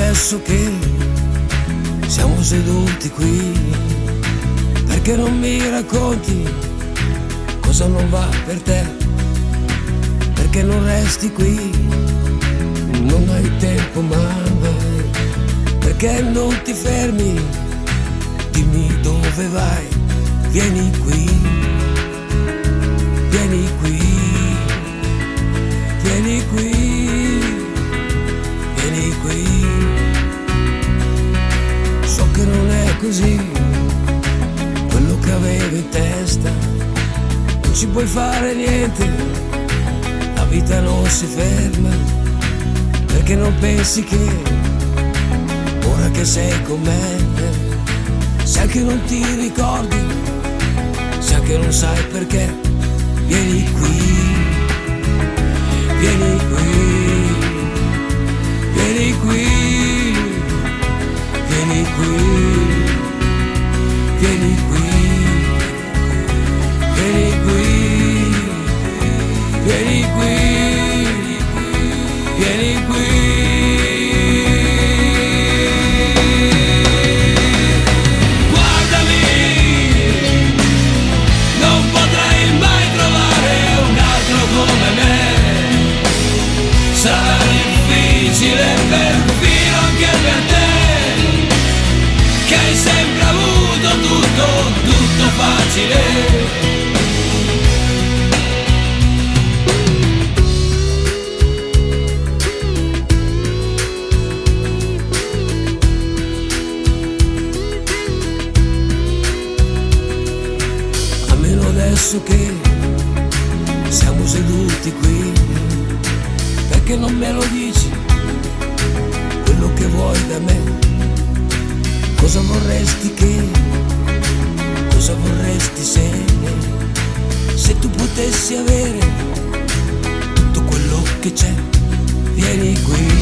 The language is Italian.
adesso che siamo seduti qui, perché non mi racconti cosa non va per te, perché non resti qui, non hai tempo mai, perché non ti fermi, dimmi dove vai, vieni qui, vieni qui, vieni qui, vieni qui. So che non è così quello che avevo in testa, non ci puoi fare niente, la vita non si ferma, perché non pensi che ora che sei con me, sai che non ti ricordi, sai che non sai perché, vieni qui, vieni qui, vieni qui, vieni qui, vieni qui, vieni qui, vieni qui, vieni qui. Guardami, non potrai mai trovare un altro come me, sarà difficile perfino anche per te, che hai sempre avuto tutto facile. Almeno adesso che siamo seduti qui, perché non me lo dici quello che vuoi da me? Cosa vorresti cosa vorresti se tu potessi avere tutto quello che c'è? Vieni qui,